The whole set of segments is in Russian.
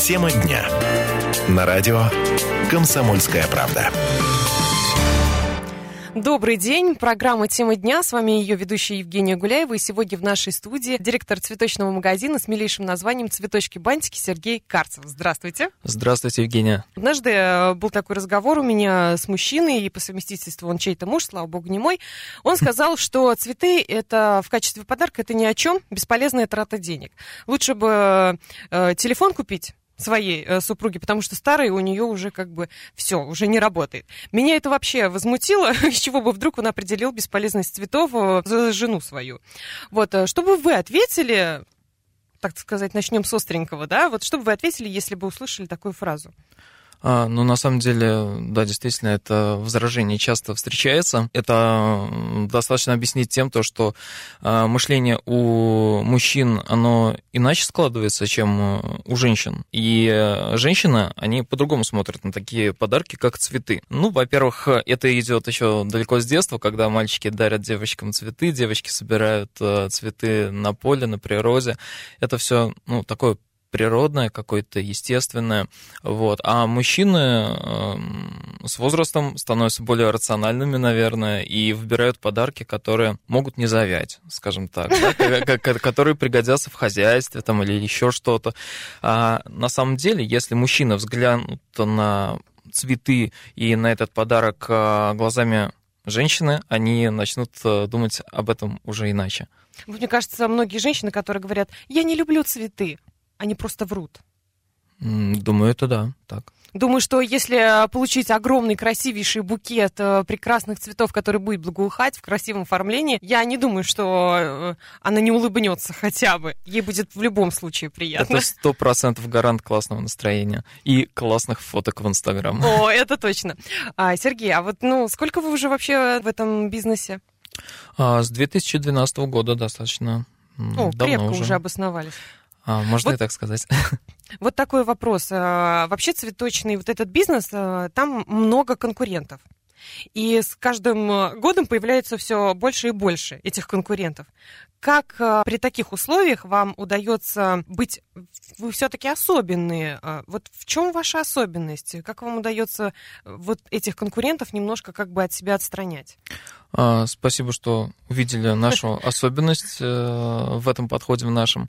Тема дня. На радио «Комсомольская правда». Добрый день. Программа «Тема дня». С вами ее ведущая Евгения Гуляева. И сегодня в нашей студии директор цветочного магазина с милейшим названием «Цветочки-бантики» Сергей Карцев. Здравствуйте. Здравствуйте, Евгения. Однажды был такой разговор у меня с мужчиной, и по совместительству он чей-то муж, слава богу, не мой. Он сказал, что цветы это в качестве подарка это ни о чем, бесполезная трата денег. Лучше бы телефон купить своей супруги, потому что старый у нее уже как бы все, уже не работает. Меня это вообще возмутило, с чего бы вдруг он определил бесполезность цветов за жену свою. Вот, что бы вы ответили, так сказать, начнем с остренького, да, вот что бы вы ответили, если бы услышали такую фразу? Ну, на самом деле, да, действительно, это возражение часто встречается. Это достаточно объяснить тем, что мышление у мужчин, оно иначе складывается, чем у женщин. И женщины, они по-другому смотрят на такие подарки, как цветы. Ну, во-первых, это идет еще далеко с детства, когда мальчики дарят девочкам цветы, девочки собирают цветы на поле, на природе. Это все, ну, такое природное, какое-то естественное. Вот. А мужчины с возрастом становятся более рациональными, наверное, и выбирают подарки, которые могут не завять, скажем так, да? Которые пригодятся в хозяйстве там, или еще что-то. А на самом деле, если мужчина взглянут на цветы и на этот подарок глазами женщины, они начнут думать об этом уже иначе. Мне кажется, многие женщины, которые говорят, я не люблю цветы, они просто врут. Думаю, это да, так. Думаю, что если получить огромный, красивейший букет прекрасных цветов, который будет благоухать в красивом оформлении, я не думаю, что она не улыбнется хотя бы. Ей будет в любом случае приятно. Это 100% гарант классного настроения и классных фоток в Инстаграм. О, это точно. Сергей, а вот сколько вы уже вообще в этом бизнесе? С 2012 года достаточно давно крепко уже обосновались. Можно и так сказать. Вот такой вопрос. Вообще цветочный вот этот бизнес, там много конкурентов. И с каждым годом появляется все больше и больше этих конкурентов. Как при таких условиях вам удается быть... Вы все-таки особенные. Вот в чем ваша особенность? Как вам удается вот этих конкурентов немножко как бы от себя отстранять? Спасибо, что увидели нашу особенность в этом подходе в нашем.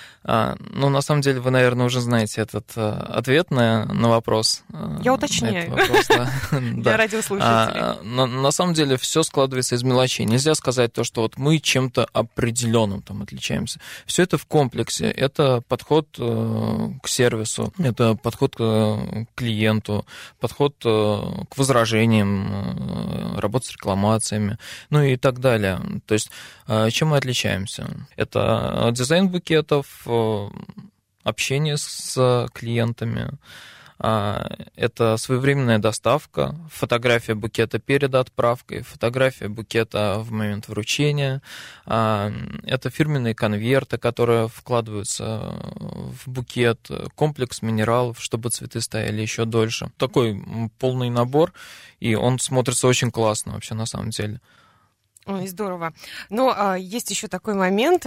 Ну, на самом деле, вы, наверное, уже знаете этот ответ на вопрос. Я уточняю. Для радиослушателей. На самом деле, все складывается из мелочей. Нельзя сказать то, что вот мы чем-то определенным там отличаемся. Все это в комплексе. Это подход к сервису, это подход к клиенту, подход к возражениям, работа с рекламациями, ну и так далее. То есть, чем мы отличаемся? Это дизайн букетов, общение с клиентами, это своевременная доставка, фотография букета перед отправкой, фотография букета в момент вручения, это фирменные конверты, которые вкладываются в букет, комплекс минералов, чтобы цветы стояли еще дольше. Такой полный набор, и он смотрится очень классно вообще на самом деле. Ой, здорово. Но есть еще такой момент.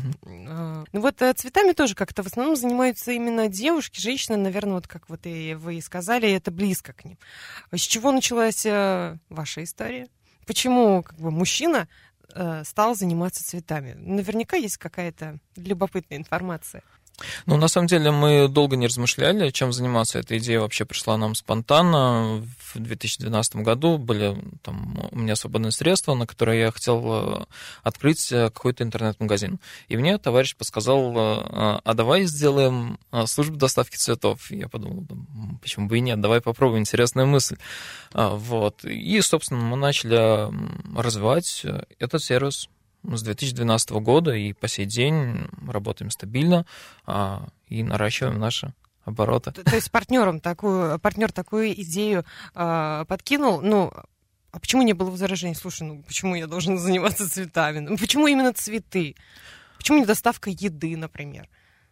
Вот цветами тоже как-то в основном занимаются именно девушки, женщины, наверное, вот как вот и вы сказали, это близко к ним. С чего началась ваша история? Почему как бы мужчина стал заниматься цветами? Наверняка есть какая-то любопытная информация. Ну, на самом деле, мы долго не размышляли, чем заниматься. Эта идея вообще пришла нам спонтанно. В 2012 году были там у меня свободные средства, на которые я хотел открыть какой-то интернет-магазин. И мне товарищ подсказал, а давай сделаем службу доставки цветов. И я подумал, почему бы и нет, давай попробуем, интересная мысль. Вот. И, собственно, мы начали развивать этот сервис с 2012 года, и по сей день работаем стабильно и наращиваем наши обороты. То есть партнер такую идею подкинул, а почему не было возражений? Слушай, почему я должен заниматься цветами? Почему именно цветы? Почему не доставка еды, например?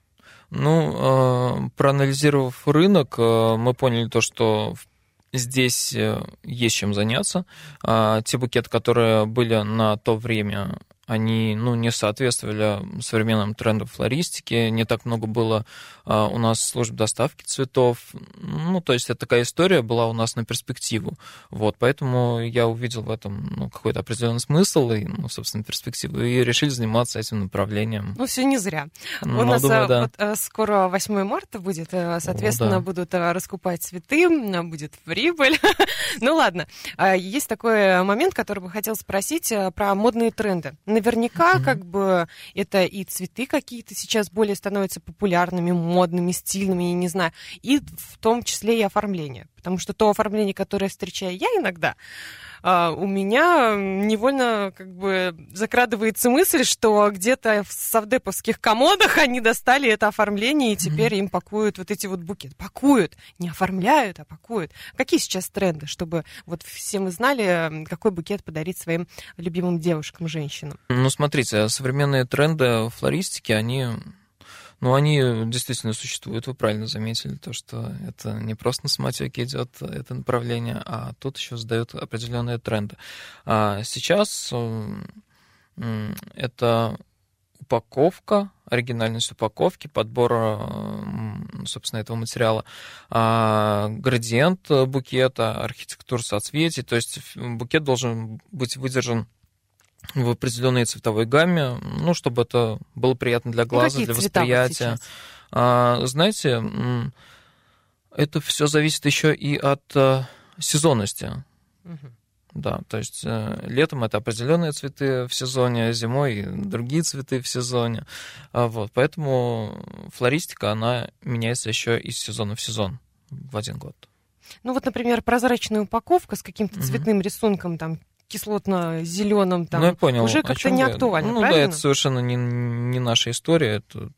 Проанализировав рынок, мы поняли то, что здесь есть чем заняться. Те букеты, которые были на то время они не соответствовали современным трендам флористики, не так много было у нас служб доставки цветов. То есть это такая история была у нас на перспективу. Вот, поэтому я увидел в этом какой-то определенный смысл и, собственно, перспективу, и решили заниматься этим направлением. Все не зря. У нас скоро 8 марта будет, соответственно, будут раскупать цветы, будет прибыль. Ну ладно. Есть такой момент, который бы хотел спросить про модные тренды. Наверняка, это и цветы какие-то сейчас более становятся популярными, модными, стильными, я не знаю, и в том числе и оформление. Потому что то оформление, которое встречаю я иногда, у меня невольно закрадывается мысль, что где-то в совдеповских комодах они достали это оформление, и теперь им пакуют вот эти вот букеты. Пакуют, не оформляют, а пакуют. Какие сейчас тренды, чтобы все мы знали, какой букет подарить своим любимым девушкам, женщинам? Смотрите, современные тренды флористики, они действительно существуют, вы правильно заметили, то, что это не просто на самотеке идет это направление, а тут еще задают определенные тренды. Сейчас это упаковка, оригинальность упаковки, подбор, собственно, этого материала, градиент букета, архитектура соцветий, то есть букет должен быть выдержан в определенной цветовой гамме, чтобы это было приятно для глаза, для восприятия. Знаете, это все зависит еще и от сезонности. Да, то есть летом это определенные цветы в сезоне, зимой другие цветы в сезоне. Поэтому флористика, она меняется еще из сезона в сезон в один год. Например, прозрачная упаковка с каким-то цветным рисунком, там, кислотно-зеленым, там, я понял, уже как-то не актуально, правильно? Да, это совершенно не наша история. Это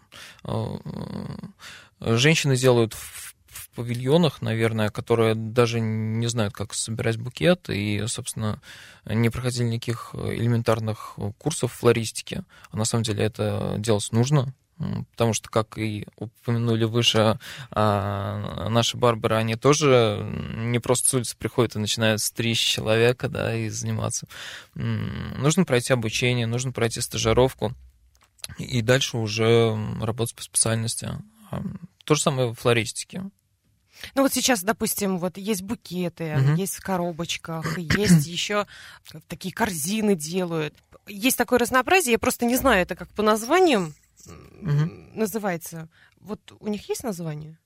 женщины делают в павильонах, наверное, которые даже не знают, как собирать букет, и, собственно, не проходили никаких элементарных курсов флористики. А на самом деле это делать нужно. Потому что, как и упомянули выше, наши барберы, они тоже не просто с улицы приходят и начинают стричь человека, да, и заниматься. Нужно пройти обучение, нужно пройти стажировку, и дальше уже работать по специальности. То же самое в флористике. Сейчас, допустим, есть букеты, есть в коробочках, есть еще такие корзины делают. Есть такое разнообразие, я просто не знаю, это как по названиям называется. У них есть название?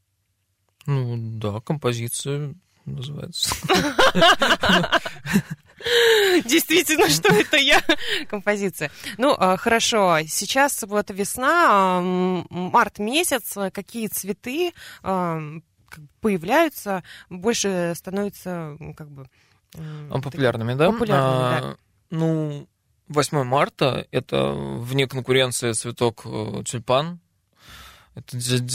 Да, композиция называется. Действительно, что это я? Композиция. Хорошо. Сейчас весна, март месяц. Какие цветы появляются, больше становятся популярными, да? Популярными, да. 8 марта – это вне конкуренции цветок тюльпан. Это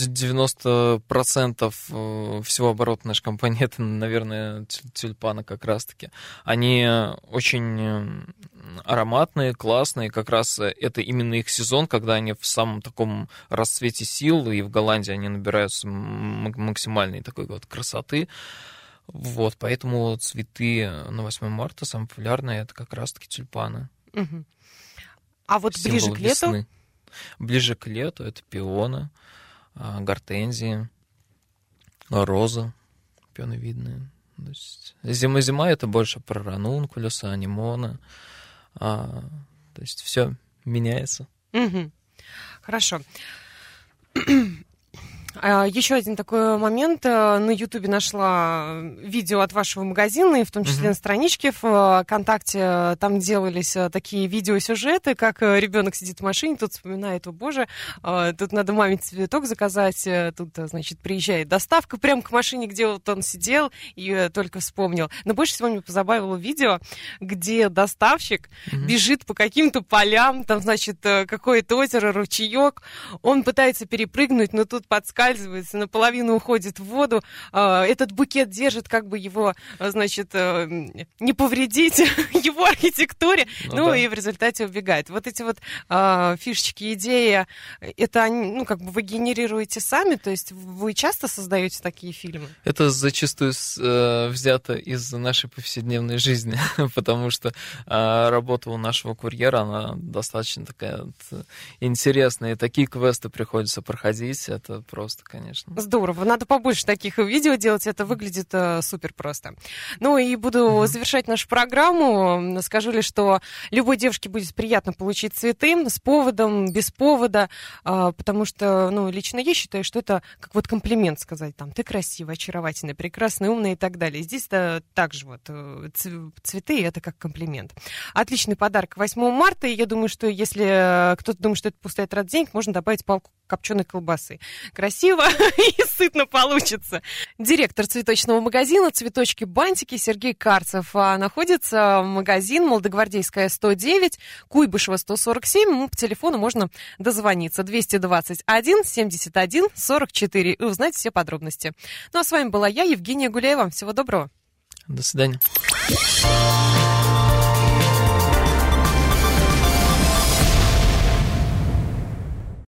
90% всего оборота нашей компании, это, наверное, тюльпаны как раз-таки. Они очень ароматные, классные. Как раз это именно их сезон, когда они в самом таком расцвете сил, и в Голландии они набираются максимальной такой красоты. Поэтому цветы на 8 марта самые популярные – это как раз-таки тюльпаны. А ближе к лету? Весны. Ближе к лету это пионы, гортензии, розы пионовидные. Зима это больше про ранункулюсы, анимоны. То есть все меняется. Хорошо. Еще один такой момент. На Ютубе нашла видео от вашего магазина, и в том числе на страничке ВКонтакте. Там делались такие видеосюжеты, как ребенок сидит в машине, тут вспоминает: о боже, тут надо маме цветок заказать, тут, значит, приезжает доставка прямо к машине, где он сидел, и только вспомнил. Но больше всего мне позабавило видео, где доставщик бежит по каким-то полям, там, значит, какое-то озеро, ручеек, он пытается перепрыгнуть, но тут подсказывает соскальзывается, наполовину уходит в воду. Этот букет держит, как бы его, значит, не повредить его архитектуре, и в результате убегает. Вот эти вот фишечки, идеи, это, как бы вы генерируете сами, то есть вы часто создаете такие фильмы? Это зачастую взято из нашей повседневной жизни, потому что работа у нашего курьера, она достаточно такая интересная, и такие квесты приходится проходить, это просто, конечно. Здорово, надо побольше таких видео делать, это выглядит супер просто. И буду завершать нашу программу, скажу лишь, что любой девушке будет приятно получить цветы с поводом, без повода, потому что, лично я считаю, что это как вот комплимент сказать, там, ты красивая, очаровательная, прекрасная, умная и так далее. Здесь-то также вот цветы, это как комплимент. Отличный подарок 8 марта, и я думаю, что если кто-то думает, что это пустая трата денег, можно добавить палку копченой колбасы. Красиво и сытно получится. Директор цветочного магазина «Цветочки-бантики» Сергей Карцев. Находится магазин Молодогвардейская, 109, Куйбышева, 147. По телефону можно дозвониться 221 71 44 и узнать все подробности. А с вами была я, Евгения Гуляева. Всего доброго. До свидания.